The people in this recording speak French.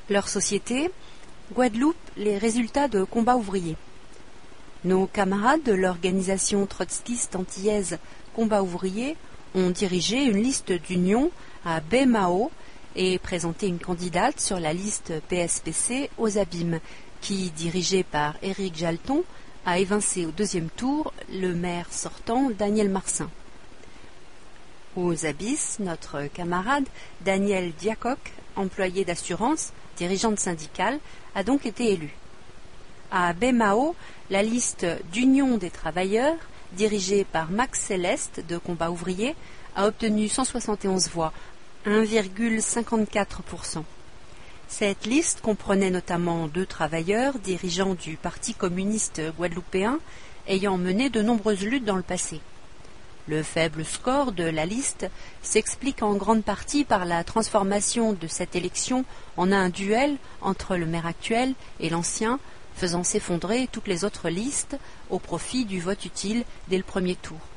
Leur société, Guadeloupe, les résultats de combats ouvriers. Nos camarades de l'organisation trotskiste antillaise Combat ouvrier ont dirigé une liste d'union à Baie-Mahault et présenté une candidate sur la liste PSPC aux Abîmes, qui, dirigée par Éric Jalton, a évincé au deuxième tour le maire sortant Daniel Marsin. Aux Abysses, notre camarade Daniel Diacoc, employé d'assurance, dirigeante syndicale, a donc été élu. À Baie-Mahault, la liste d'Union des travailleurs, dirigée par Max Céleste de Combat ouvrier, a obtenu 171 voix, 1,54%. Cette liste comprenait notamment 2 travailleurs dirigeants du Parti communiste guadeloupéen ayant mené de nombreuses luttes dans le passé. Le faible score de la liste s'explique en grande partie par la transformation de cette élection en un duel entre le maire actuel et l'ancien, faisant s'effondrer toutes les autres listes au profit du vote utile dès le premier tour.